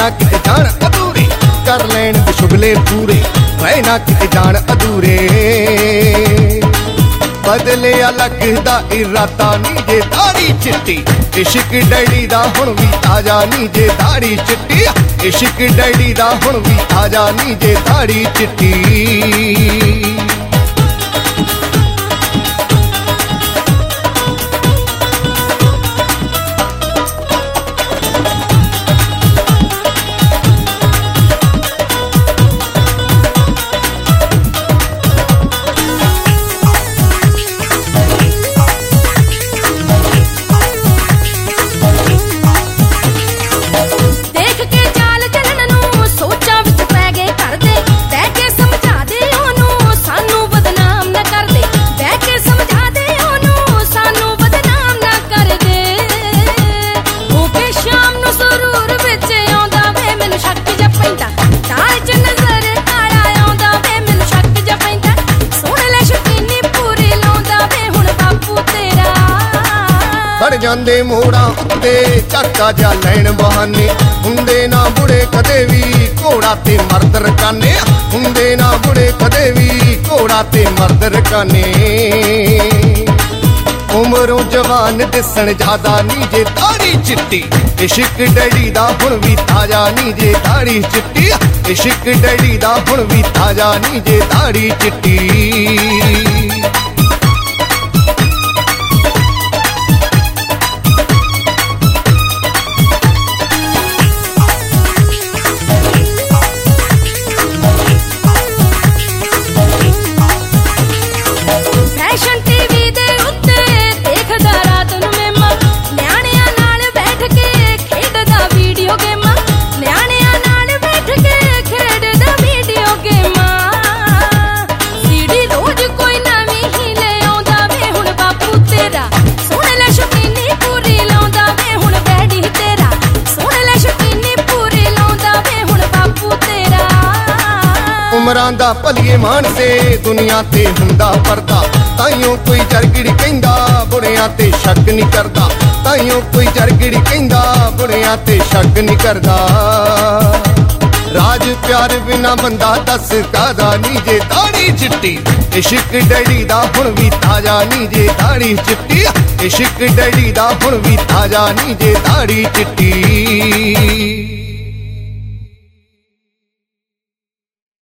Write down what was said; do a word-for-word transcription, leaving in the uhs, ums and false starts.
ना किते जान अधूरे, कर लैन ते शुगले पूरे, रह ना किते जान अधूरे। बदले लगदा इरादा नी जे दाड़ी चिट्टी, इश्क डैडी दा हुण भी ताजा नी जे दाड़ी चिट्टी, इश्क डैडी दा हुण भी ताजा नी जे दाड़ी चिट्टी। ਜਾਂਦੇ ਮੋੜਾਂ ਉੱਤੇ ਝਾਕਾ ਜਾ ਲੈਣ ਬਹਾਨੇ, ਹੁੰਦੇ ਨਾ ਬੁੜੇ ਕਦੇ ਵੀ ਘੋੜਾ ਤੇ ਮਰਦ ਰਕਾਨੇ, ਹੁੰਦੇ ਨਾ ਬੁੜੇ ਕਦੇ ਵੀ ਘੋੜਾ ਤੇ ਮਰਦ ਰਕਾਨੇ। ਉਮਰੋਂ ਜਵਾਨ ਦਿਸਣ ਜ਼ਿਆਦਾ ਨੀ ਜੇ ਦਾੜੀ ਚਿੱਟੀ, ਇਸ਼ਕ ਡੈਡੀ ਦਾ ਹੁਣ ਵੀ ਤਾਜ਼ਾ ਨੀ ਜੇ ਦਾੜੀ ਚਿੱਟੀ, ਇਸ਼ਕ ਡੈਡੀ ਦਾ ਹੁਣ ਵੀ ਤਾਜ਼ਾ ਨੀ ਜੇ ਦਾੜੀ ਚਿੱਟੀ। ਉਮਰਾਂ ਦਾ ਭਲੀਏ ਮਾਨਸੇ ਦੁਨੀਆ ਤੇ ਹੁੰਦਾ ਪਰਦਾ, ਤਾਈਓ ਕੋਈ ਜਰਗੜੀ ਕਹਿੰਦਾ ਬੁੜਿਆਂ ਤੇ ਸ਼ੱਕ ਨਹੀਂ ਕਰਦਾ, ਤਾਈਓ ਕੋਈ ਜਰਗੜੀ ਕਹਿੰਦਾ ਬੁੜਿਆਂ ਤੇ ਸ਼ੱਕ ਨਹੀਂ ਕਰਦਾ। ਰਾਜ ਪਿਆਰ ਬਿਨਾ ਬੰਦਾ ਦੱਸ ਕਾਦਾ ਨੀ ਜੇ ਦਾੜੀ ਚਿੱਟੀ, ਇਸ਼ਕ ਡੈਡੀ ਦਾ ਹੁਣ ਵੀ ਤਾਜ਼ਾ ਨੀ ਜੇ ਦਾੜੀ ਚਿੱਟੀ, ਇਸ਼ਕ ਡੈਡੀ ਦਾ ਹੁਣ ਵੀ ਤਾਜ਼ਾ ਨੀ ਜੇ ਦਾੜੀ ਚਿੱਟੀ।